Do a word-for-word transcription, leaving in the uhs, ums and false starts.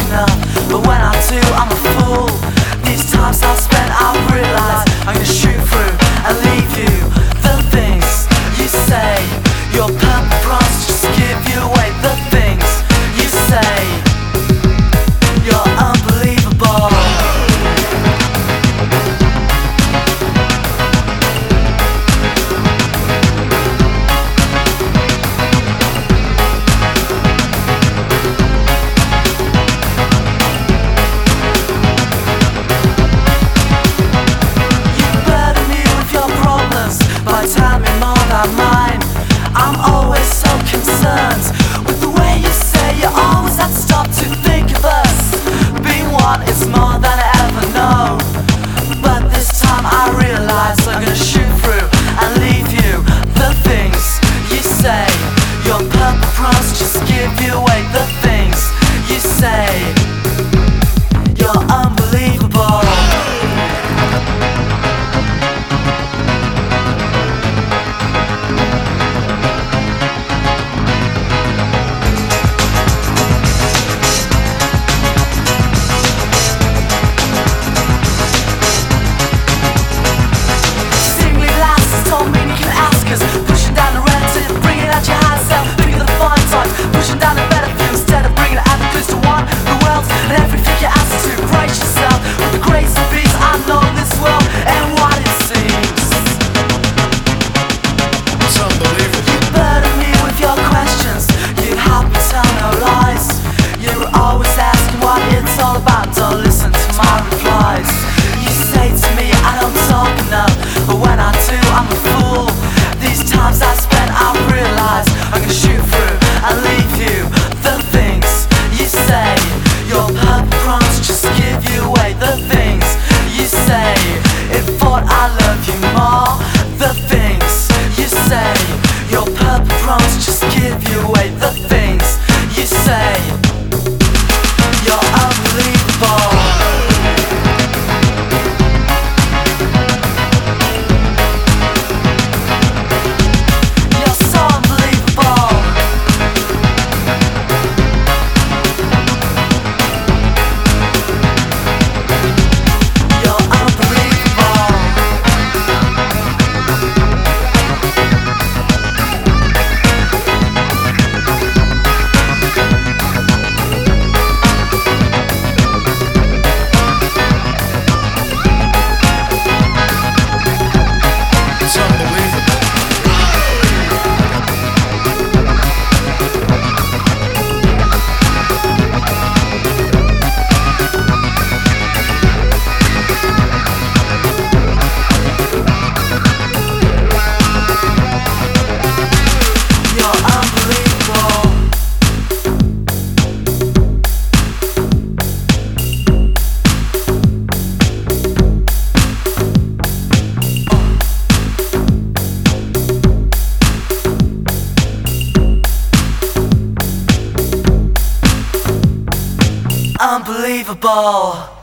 enough, but when I do, I'm a fool. These times I've spent, I've realized I'm gonna shoot through and leave you. The things you say, your purple bronze just give you away. The things you say, you're unbelievable. Tell me more than mine. I'm always so concerned with the way you say you always have to stop to think of us. Being one is more than I ever know, but this time I realize I'm gonna shoot through and leave you. The things you say, your purple promise just give you away. The things you say, you're unbelievable. Don't listen to my replies. You say to me I don't talk enough, but when I do I'm a fool. These times I spent I've realized I'm gonna shoot through and leave you. The things you say, your purple promise just give you away. The things you say, it thought I love you more. The things you say, your purple promise just give you away. The things you say, you're unbelievable. Unbelievable.